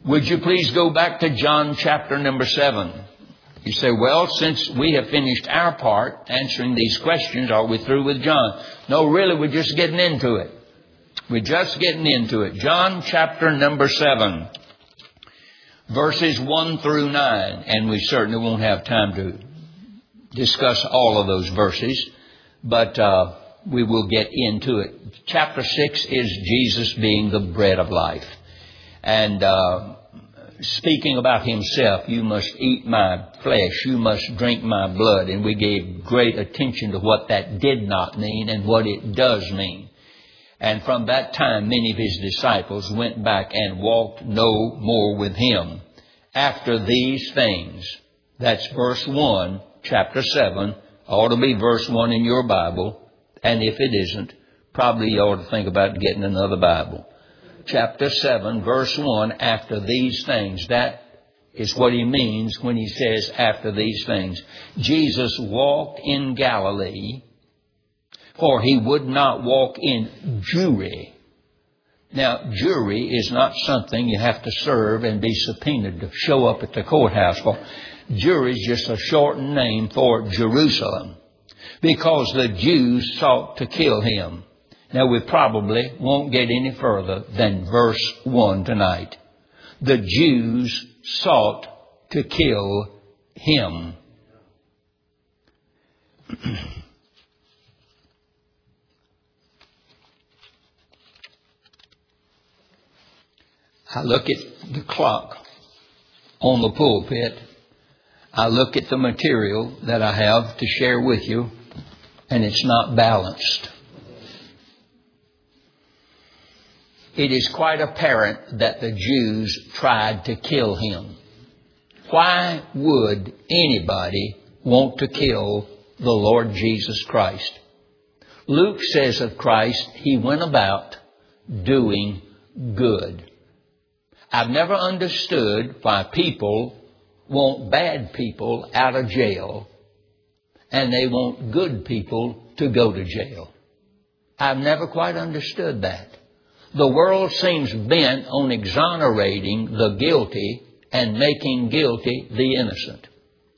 Would you please go back to John chapter number 7? You say, well, since we have finished our part answering these questions, are we through with John? No, really, we're just getting into it. We're just getting into it. John chapter number 7, verses 1 through 9. And we certainly won't have time to discuss all of those verses, but we will get into it. Chapter 6 is Jesus being the bread of life. And speaking about himself, you must eat my flesh, you must drink my blood. And we gave great attention to what that did not mean and what it does mean. And from that time, many of his disciples went back and walked no more with him. After these things, that's verse 1, chapter 7, ought to be verse 1 in your Bible. And if it isn't, probably you ought to think about getting another Bible. Chapter 7, verse 1, after these things. That is what he means when he says after these things. Jesus walked in Galilee, for he would not walk in Jewry. Now, Jewry is not something you have to serve and be subpoenaed to show up at the courthouse for. Jewry is just a shortened name for Jerusalem, because the Jews sought to kill him. Now, we probably won't get any further than verse 1 tonight. The Jews sought to kill him. I look at the clock on the pulpit. I look at the material that I have to share with you, and it's not balanced. It is quite apparent that the Jews tried to kill him. Why would anybody want to kill the Lord Jesus Christ? Luke says of Christ, he went about doing good. I've never understood why people want bad people out of jail and they want good people to go to jail. I've never quite understood that. The world seems bent on exonerating the guilty and making guilty the innocent.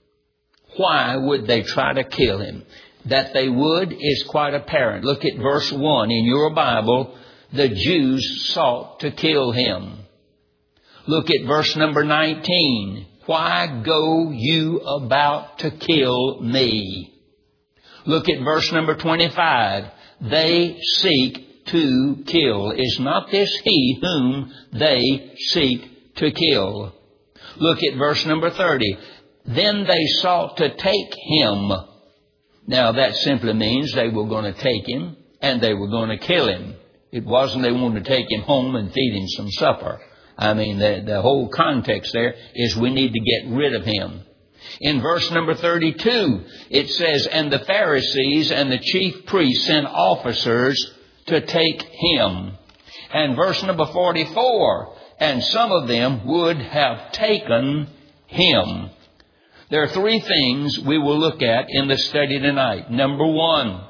Why would they try to kill him? That they would is quite apparent. Look at verse 1 in your Bible. The Jews sought to kill him. Look at verse number 19. Why go you about to kill me? Look at verse number 25. They seek to kill. Is not this he whom they seek to kill? Look at verse number 30. Then they sought to take him. Now that simply means they were going to take him and they were going to kill him. It wasn't they wanted to take him home and feed him some supper. I mean, the whole context there is we need to get rid of him. In verse number 32, it says, and the Pharisees and the chief priests sent officers to take him. And verse number 44, and some of them would have taken him. There are three things we will look at in the study tonight. Number one,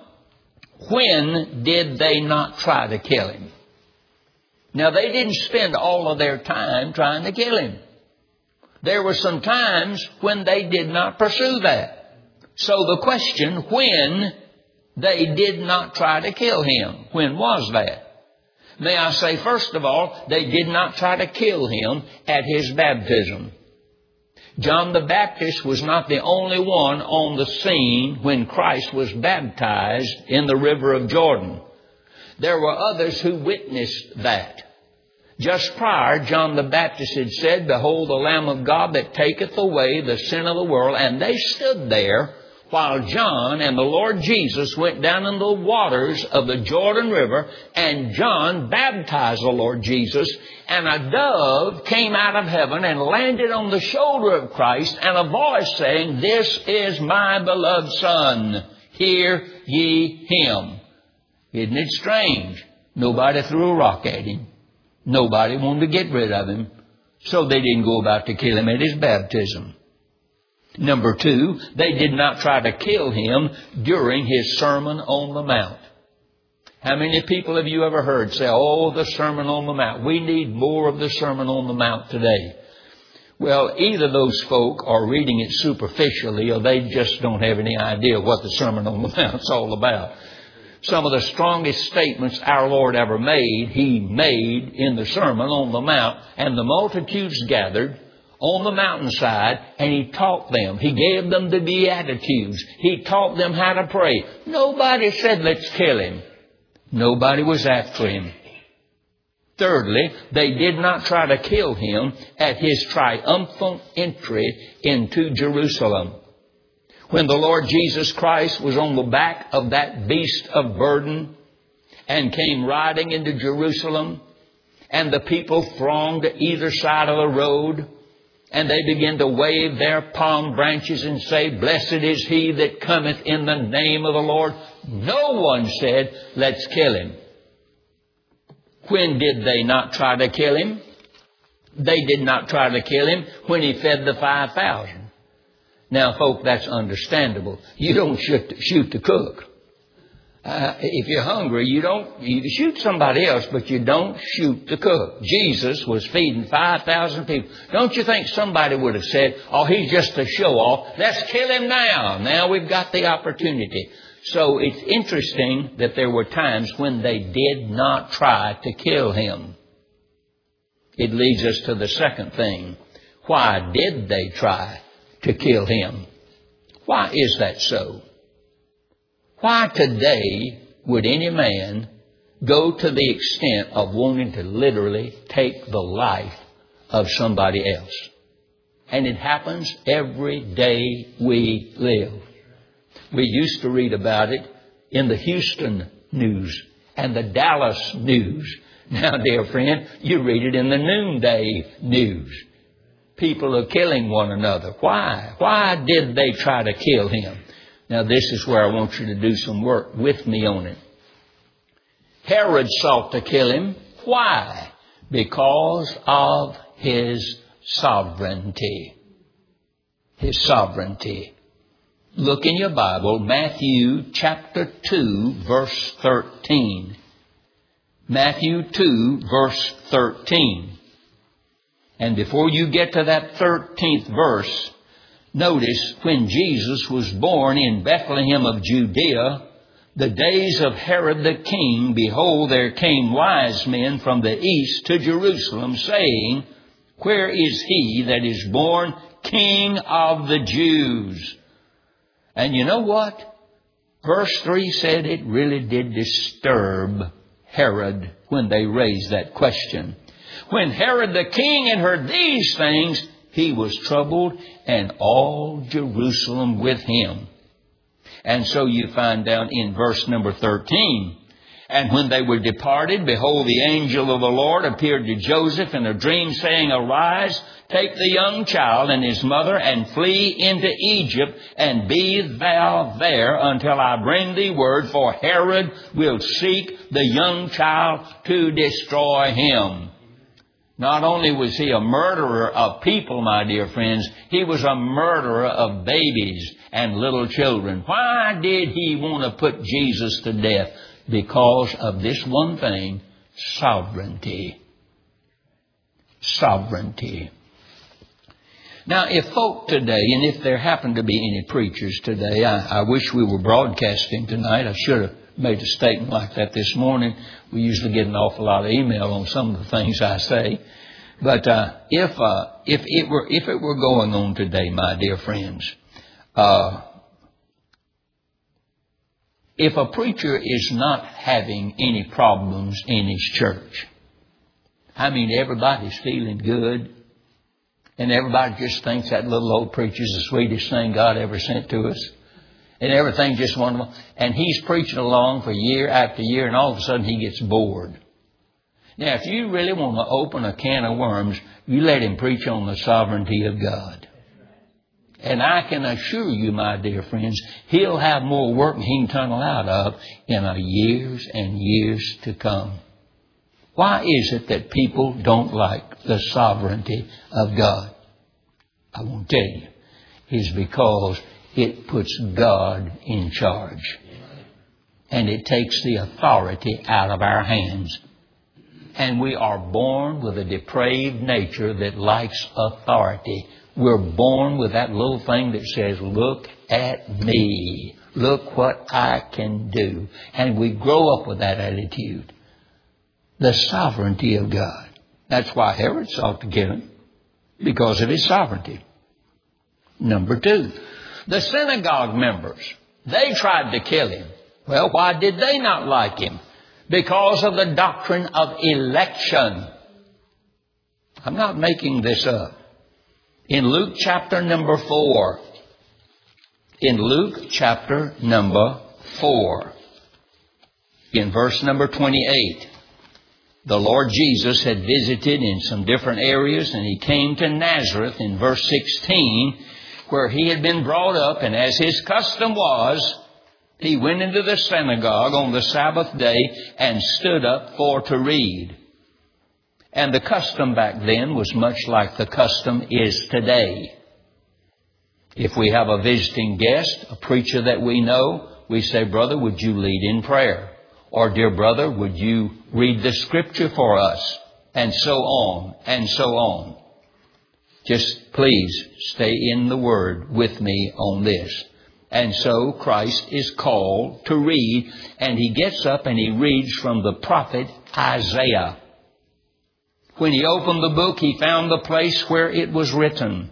when did they not try to kill him? Now, they didn't spend all of their time trying to kill him. There were some times when they did not pursue that. So the question, when they did not try to kill him, when was that? May I say, first of all, they did not try to kill him at his baptism. John the Baptist was not the only one on the scene when Christ was baptized in the river of Jordan. There were others who witnessed that. Just prior, John the Baptist had said, behold the Lamb of God that taketh away the sin of the world. And they stood there while John and the Lord Jesus went down in the waters of the Jordan River, and John baptized the Lord Jesus, and a dove came out of heaven and landed on the shoulder of Christ, and a voice saying, this is my beloved Son, hear ye him. Isn't it strange? Nobody threw a rock at him. Nobody wanted to get rid of him. So they didn't go about to kill him at his baptism. Number two, they did not try to kill him during his Sermon on the Mount. How many people have you ever heard say, oh, the Sermon on the Mount? We need more of the Sermon on the Mount today. Well, either those folk are reading it superficially or they just don't have any idea what the Sermon on the Mount's all about. Some of the strongest statements our Lord ever made, He made in the Sermon on the Mount, and the multitudes gathered on the mountainside, and He taught them. He gave them the Beatitudes. He taught them how to pray. Nobody said, let's kill Him. Nobody was after Him. Thirdly, they did not try to kill Him at His triumphant entry into Jerusalem. When the Lord Jesus Christ was on the back of that beast of burden and came riding into Jerusalem, and the people thronged to either side of the road, and they began to wave their palm branches and say, blessed is He that cometh in the name of the Lord. No one said, let's kill Him. When did they not try to kill Him? They did not try to kill Him when He fed the 5,000. Now, folk, that's understandable. You don't shoot the cook. If you're hungry, you shoot somebody else, but you don't shoot the cook. Jesus was feeding 5,000 people. Don't you think somebody would have said, oh, he's just a show-off. Let's kill him now. Now we've got the opportunity. So it's interesting that there were times when they did not try to kill Him. It leads us to the second thing. Why did they try to kill Him? Why is that so? Why today would any man go to the extent of wanting to literally take the life of somebody else? And it happens every day we live. We used to read about it in the Houston news and the Dallas news. Now, dear friend, you read it in the noonday news. People are killing one another. Why? Why did they try to kill Him? Now, this is where I want you to do some work with me on it. Herod sought to kill Him. Why? Because of His sovereignty. His sovereignty. Look in your Bible, Matthew chapter 2, verse 13. Matthew 2, verse 13. And before you get to that 13th verse, notice when Jesus was born in Bethlehem of Judea, the days of Herod the king, behold, there came wise men from the east to Jerusalem, saying, where is He that is born King of the Jews? And you know what? Verse 3 said it really did disturb Herod when they raised that question. When Herod the king had heard these things, he was troubled, and all Jerusalem with him. And so you find down in verse number 13, and when they were departed, behold, the angel of the Lord appeared to Joseph in a dream, saying, arise, take the young child and his mother, and flee into Egypt, and be thou there until I bring thee word, for Herod will seek the young child to destroy him. Not only was he a murderer of people, my dear friends, he was a murderer of babies and little children. Why did he want to put Jesus to death? Because of this one thing, sovereignty. Sovereignty. Now, if folk today, and if there happen to be any preachers today, I wish we were broadcasting tonight. I should have made a statement like that this morning. We usually get an awful lot of email on some of the things I say. But if it were going on today, my dear friends, if a preacher is not having any problems in his church, I mean, everybody's feeling good, and everybody just thinks that little old preacher's the sweetest thing God ever sent to us. And everything just wonderful. And he's preaching along for year after year, and all of a sudden he gets bored. Now, if you really want to open a can of worms, you let him preach on the sovereignty of God. And I can assure you, my dear friends, he'll have more work than he can tunnel out of in years and years to come. Why is it that people don't like the sovereignty of God? I won't tell you. It's because it puts God in charge. and it takes the authority out of our hands. And we are born with a depraved nature that likes authority. We're born with that little thing that says, look at me. Look what I can do. And we grow up with that attitude. The sovereignty of God. That's why Herod sought to kill him. Because of his sovereignty. Number 2, the synagogue members. They tried to kill him. Well, why did they not like him? Because of the doctrine of election. I'm not making this up. In Luke chapter number 4. In Luke chapter number 4. In verse number 28. The Lord Jesus had visited in some different areas, and He came to Nazareth in verse 16, where He had been brought up, and as His custom was, He went into the synagogue on the Sabbath day and stood up for to read. And the custom back then was much like the custom is today. If we have a visiting guest, a preacher that we know, we say, brother, would you lead in prayer? Or, dear brother, would you read the scripture for us? And so on, and so on. Just please stay in the Word with me on this. And so Christ is called to read, and He gets up and He reads from the prophet Isaiah. When He opened the book, He found the place where it was written,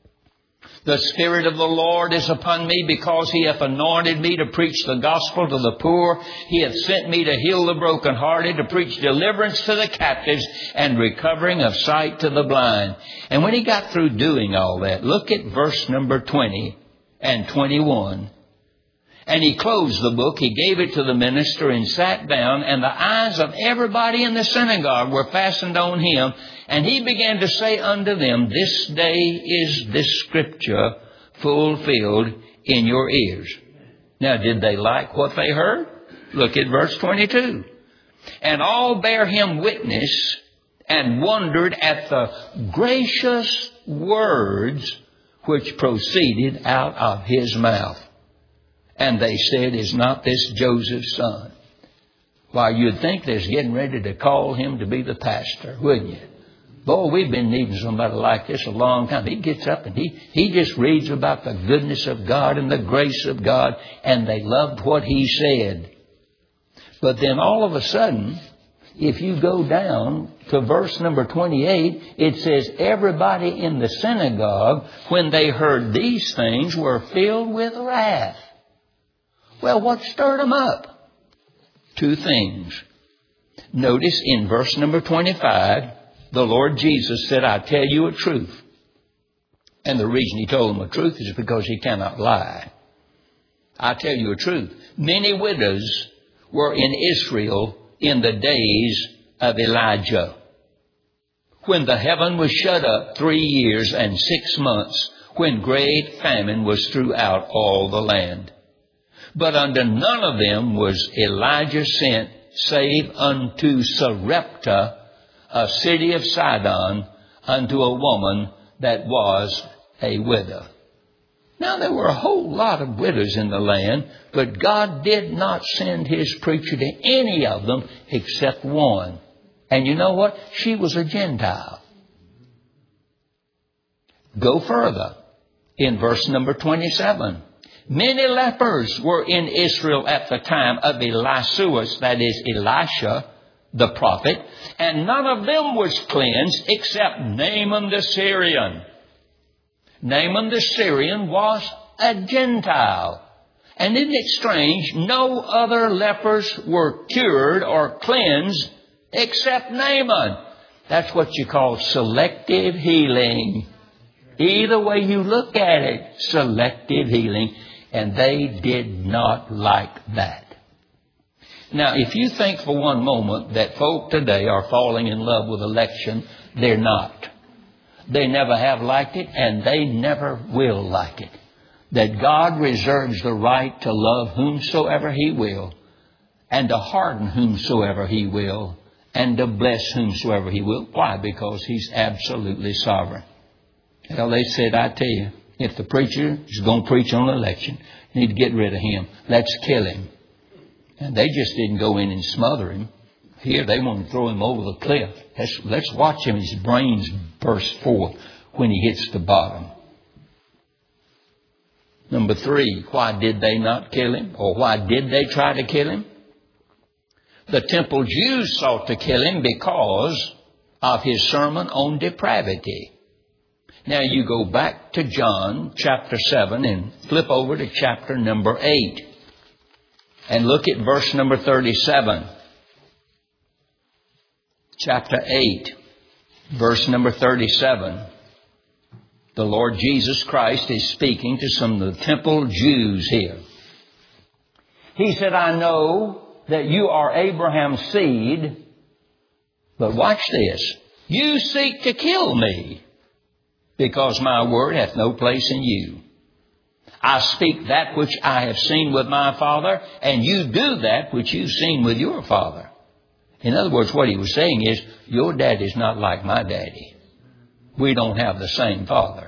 the Spirit of the Lord is upon me, because He hath anointed me to preach the gospel to the poor. He hath sent me to heal the brokenhearted, to preach deliverance to the captives, and recovering of sight to the blind. And when He got through doing all that, look at verse number 20 and 21. And He closed the book, He gave it to the minister and sat down, and the eyes of everybody in the synagogue were fastened on Him. And He began to say unto them, this day is this scripture fulfilled in your ears. Now, did they like what they heard? Look at verse 22. And all bare Him witness, and wondered at the gracious words which proceeded out of His mouth. And they said, is not this Joseph's son? Why, you'd think they're getting ready to call him to be the pastor, wouldn't you? Boy, we've been needing somebody like this a long time. He gets up and he just reads about the goodness of God and the grace of God, and they loved what he said. But then all of a sudden, if you go down to verse number 28, it says, everybody in the synagogue, when they heard these things, were filled with wrath. Well, what stirred them up? 2 things. Notice in verse number 25, the Lord Jesus said, I tell you a truth. And the reason He told them the truth is because He cannot lie. I tell you a truth. Many widows were in Israel in the days of Elijah, when the heaven was shut up 3 years and 6 months, when great famine was throughout all the land. But unto none of them was Elijah sent, save unto Sarepta, a city of Sidon, unto a woman that was a widow. Now, there were a whole lot of widows in the land, but God did not send His preacher to any of them except one. And you know what? She was a Gentile. Go further. In verse number 27. Many lepers were in Israel at the time of Eliseus, that is Elisha, the prophet, and none of them was cleansed except Naaman the Syrian. Naaman the Syrian was a Gentile. And isn't it strange? No other lepers were cured or cleansed except Naaman. That's what you call selective healing. Either way you look at it, selective healing. And they did not like that. Now, if you think for one moment that folk today are falling in love with election, they're not. They never have liked it, and they never will like it. That God reserves the right to love whomsoever He will, and to harden whomsoever He will, and to bless whomsoever He will. Why? Because He's absolutely sovereign. Well, they said, I tell you, if the preacher is going to preach on election, you need to get rid of him. Let's kill him. And they just didn't go in and smother him. Here they want to throw him over the cliff. Let's watch him. His brains burst forth when he hits the bottom. Number 3, why did they not kill him? Or why did they try to kill him? The temple Jews sought to kill him because of his sermon on depravity. Now you go back to John chapter 7 and flip over to chapter number 8. And look at verse number 37. Chapter 8, verse number 37. The Lord Jesus Christ is speaking to some of the temple Jews here. He said, I know that you are Abraham's seed, but watch this. You seek to kill me, because my word hath no place in you. I speak that which I have seen with my Father, and you do that which you've seen with your father. In other words, what he was saying is, your daddy's not like my daddy. We don't have the same father.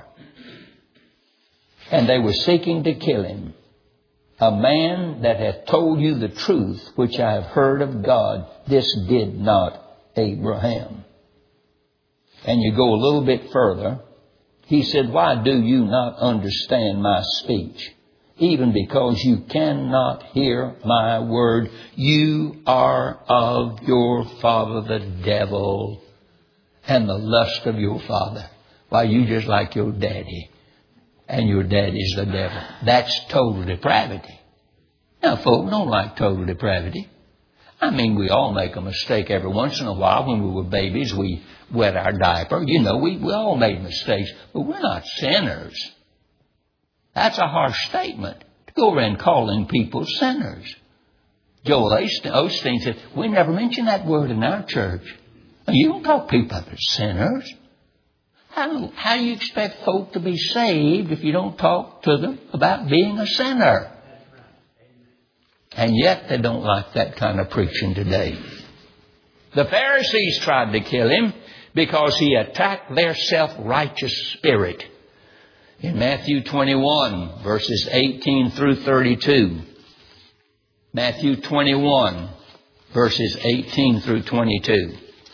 And they were seeking to kill him. A man that hath told you the truth, which I have heard of God, this did not Abraham. And you go a little bit further. He said, why do you not understand my speech? Even because you cannot hear my word, you are of your father the devil, and the lust of your father. Why, you just like your daddy, and your daddy's the devil. That's total depravity. Now, folk don't like total depravity. I mean, we all make a mistake every once in a while. When we were babies, we wet our diaper. You know, we all made mistakes, but we're not sinners. That's a harsh statement to go around calling people sinners. Joel Osteen said, we never mention that word in our church. You don't call people sinners. How do you expect folk to be saved if you don't talk to them about being a sinner? And yet they don't like that kind of preaching today. The Pharisees tried to kill him because he attacked their self-righteous spirit. In Matthew 21, verses 18 through 32. Matthew 21, verses 18 through 22.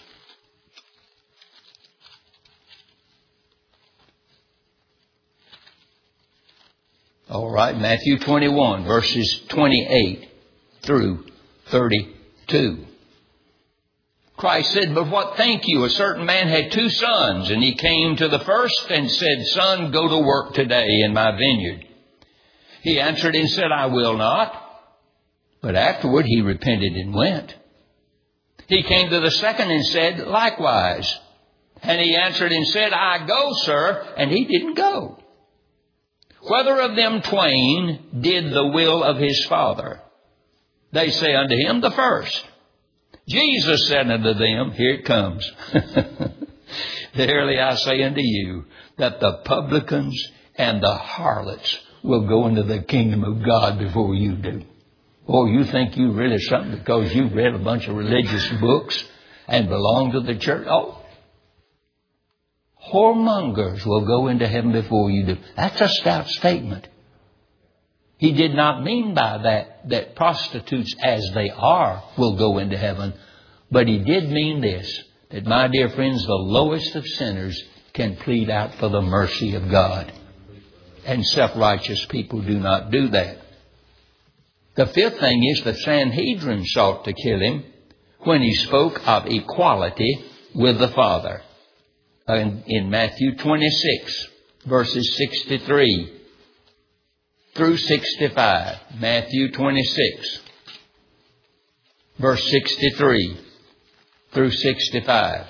All right, Matthew 21, verses 28 through 32. Christ said, but what think you? A certain man had 2 sons, and he came to the first and said, Son, go to work today in my vineyard. He answered and said, I will not. But afterward he repented and went. He came to the second and said, likewise. And he answered and said, I go, sir. And he didn't go. Whether of them twain did the will of his father? They say unto him, the first. Jesus said unto them, here it comes. Verily I say unto you, that the publicans and the harlots will go into the kingdom of God before you do. Oh, you think you really something because you've read a bunch of religious books and belong to the church? Oh, whoremongers will go into heaven before you do. That's a stout statement. He did not mean by that prostitutes as they are will go into heaven. But he did mean this, that my dear friends, the lowest of sinners can plead out for the mercy of God. And self-righteous people do not do that. The fifth thing is the Sanhedrin sought to kill him when he spoke of equality with the Father. In Matthew 26, verses 63 through 65. Matthew 26, verse 63 through 65.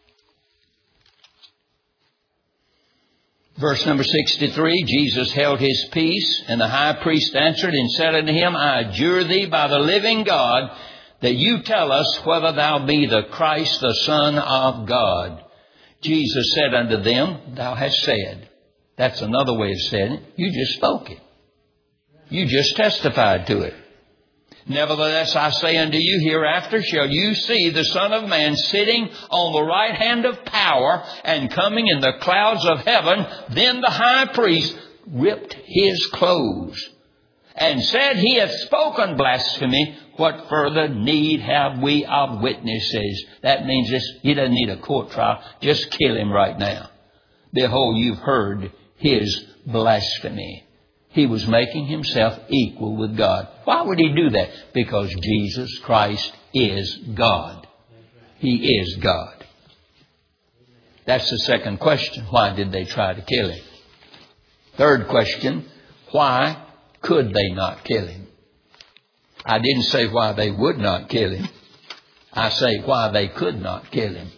Verse number 63, Jesus held his peace, and the high priest answered and said unto him, I adjure thee by the living God, that you tell us whether thou be the Christ, the Son of God. Jesus said unto them, thou hast said. That's another way of saying it. You just spoke it. You just testified to it. Nevertheless, I say unto you, hereafter shall you see the Son of Man sitting on the right hand of power and coming in the clouds of heaven. Then the high priest ripped his clothes and said, he hath spoken blasphemy. What further need have we of witnesses? That means he doesn't need a court trial. Just kill him right now. Behold, you've heard his blasphemy. He was making himself equal with God. Why would he do that? Because Jesus Christ is God. He is God. That's the second question. Why did they try to kill him? Third question, why could they not kill him? I didn't say why they would not kill him. I say why they could not kill him.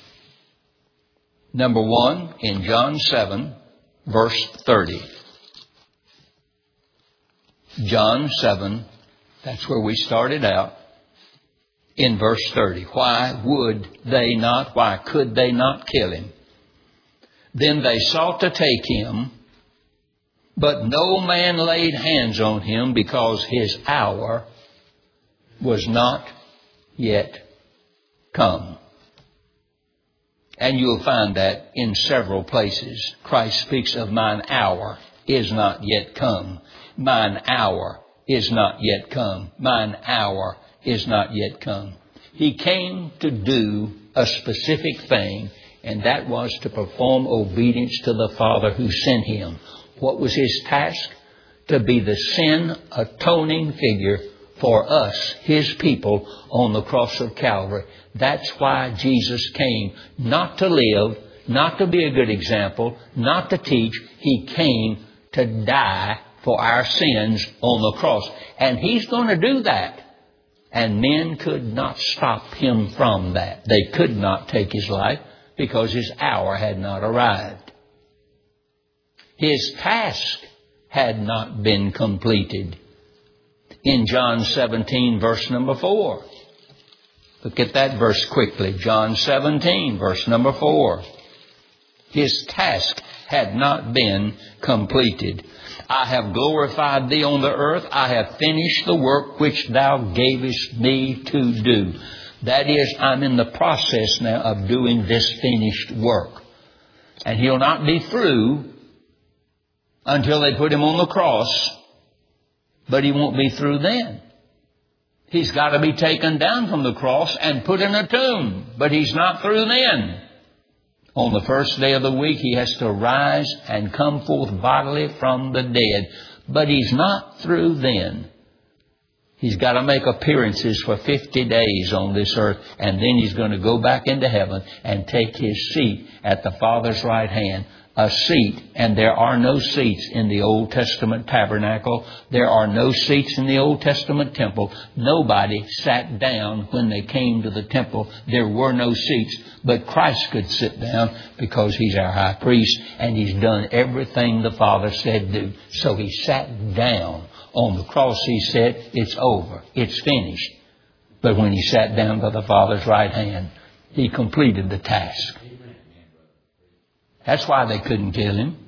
Number one, in John 7, verse 30. John 7, that's where we started out, in verse 30. Why could they not kill him? Then they sought to take him, but no man laid hands on him because his hour was not yet come. And you'll find that in several places. Christ speaks of mine hour is not yet come. Mine hour is not yet come. Mine hour is not yet come. He came to do a specific thing, and that was to perform obedience to the Father who sent him. What was his task? To be the sin atoning figure for us, his people, on the cross of Calvary. That's why Jesus came. Not to live, not to be a good example, not to teach. He came to die for our sins on the cross. And he's going to do that. And men could not stop him from that. They could not take his life because his hour had not arrived. His task had not been completed. In John 17, verse number 4. Look at that verse quickly. John 17, verse number 4. His task had not been completed. I have glorified thee on the earth. I have finished the work which thou gavest me to do. That is, I'm in the process now of doing this finished work. And he'll not be through until they put him on the cross. But he won't be through then. He's got to be taken down from the cross and put in a tomb. But he's not through then. On the first day of the week, he has to rise and come forth bodily from the dead. But he's not through then. He's got to make appearances for 50 days on this earth. And then he's going to go back into heaven and take his seat at the Father's right hand. A seat, and there are no seats in the Old Testament tabernacle. There are no seats in the Old Testament temple. Nobody sat down when they came to the temple. There were no seats. But Christ could sit down because he's our high priest and he's done everything the Father said do. So he sat down. On the cross he said, it's over. It's finished. But when he sat down by the Father's right hand, he completed the task. That's why they couldn't kill him.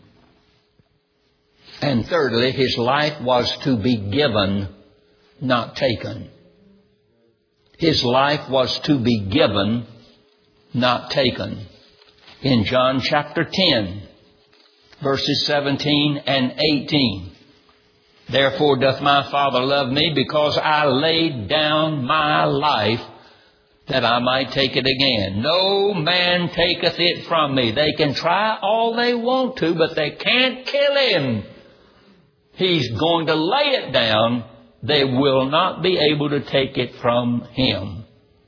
And thirdly, his life was to be given, not taken. His life was to be given, not taken. In John chapter 10, verses 17 and 18. Therefore doth my Father love me, because I laid down my life that I might take it again. No man taketh it from me. They can try all they want to, but they can't kill him. He's going to lay it down. They will not be able to take it from him.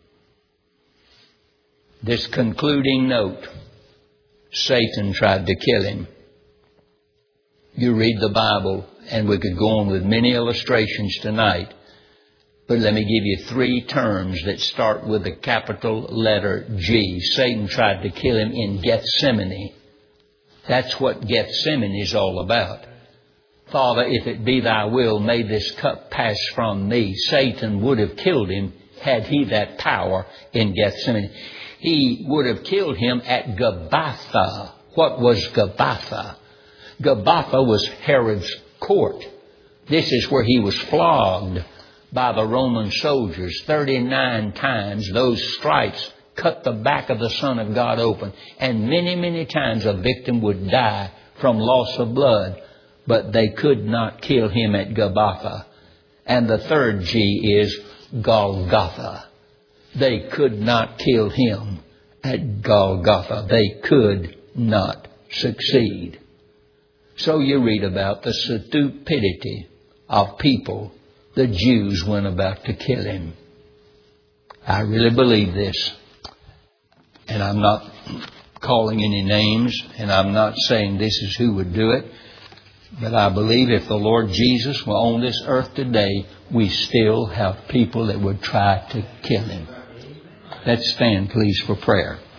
This concluding note. Satan tried to kill him. You read the Bible, and we could go on with many illustrations tonight. But let me give you 3 terms that start with the capital letter G. Satan tried to kill him in Gethsemane. That's what Gethsemane is all about. Father, if it be thy will, may this cup pass from me. Satan would have killed him had he that power in Gethsemane. He would have killed him at Gabbatha. What was Gabbatha? Gabbatha was Herod's court. This is where he was flogged by the Roman soldiers 39 times. Those stripes cut the back of the Son of God open. And many, many times a victim would die from loss of blood. But they could not kill him at Gabbatha. And the third G is Golgotha. They could not kill Him at Golgotha. They could not succeed. So you read about the stupidity of people. The Jews went about to kill Him. I really believe this. And I'm not calling any names, and I'm not saying this is who would do it. But I believe if the Lord Jesus were on this earth today, we still have people that would try to kill Him. Let's stand, please, for prayer.